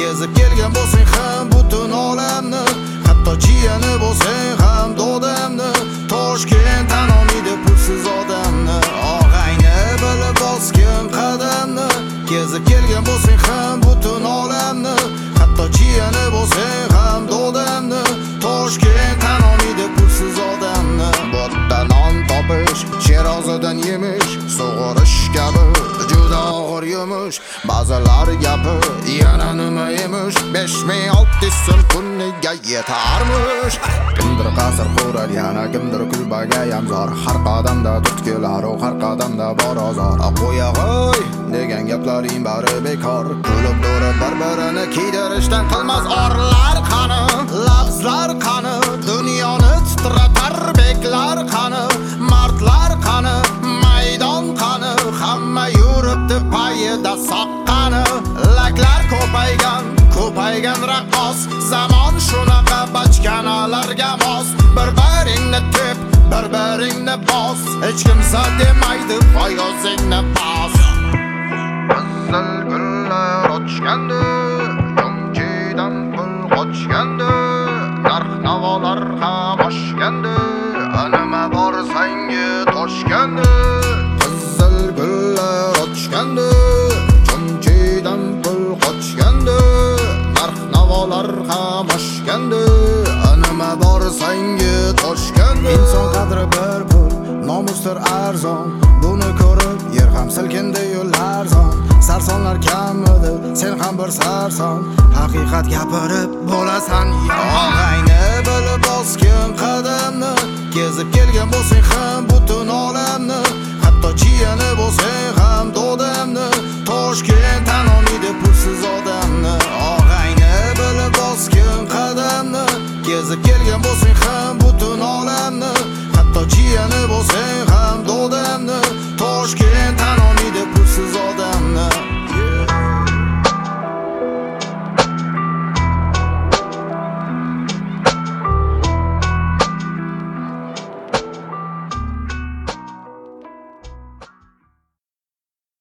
kezib kelgan bo'lsang ham butun olamni, hatto jiyani bo'lsang ham dodamni, Toshkent tan olmaydi pulsiz odamni. Og'ayni bilib bosgin qadamni, kezib kelgan bo'lsang ham butun olamni, hatto jiyani bo'lsang ham dodamni, Toshkent tan olmaydi pulsiz odamni. Bo'tda non topish, Sherozidan yemish, sug'orish kabi juda og'ir yumush. Ba'zilar gapi yana nima emish, 5600 so'm kuniga yetarmish. Kimdir qasr qurar, yana kimdir kulbaga yamzor, har qadamda tutkilar, har qadamda bor ozor. Qo'yag'oy degan gaplaring bari bekor, kulib durib bir-birini kiydirishdan qilmas orlar qani, lafzlar qani, dunyoni titratar beklar qani, mardlar qani, maydon qani, hamma yuribdi payida soqqani. Laklar ko'paygan raqqos, zamon shunaqa bachkanalarga mos. Bir-biringni tep, bir-biringni bos, hech kimsa demaydi voy o'zingni bos. Qizil gullar ochgandi, jonchidan pul qochgandi, narx-navolar ham oshgandi, nima borsang toshgandi. Qizil gullar ochgandi, jonchidan pul qochgandi, narx-navolar ham oshgandi, nima borsang toshgandi. Inson qadri bir pul, nomusdir arzon, buni ko'rib yer ham silkindi yo'llar zon. Sarsonlar kamidi, sen ham bir sarson, haqiqat gapirib bo'lasan og'ayni bilib bosgin qadamni, kezib kelgan bo'lsang ham butun olamni,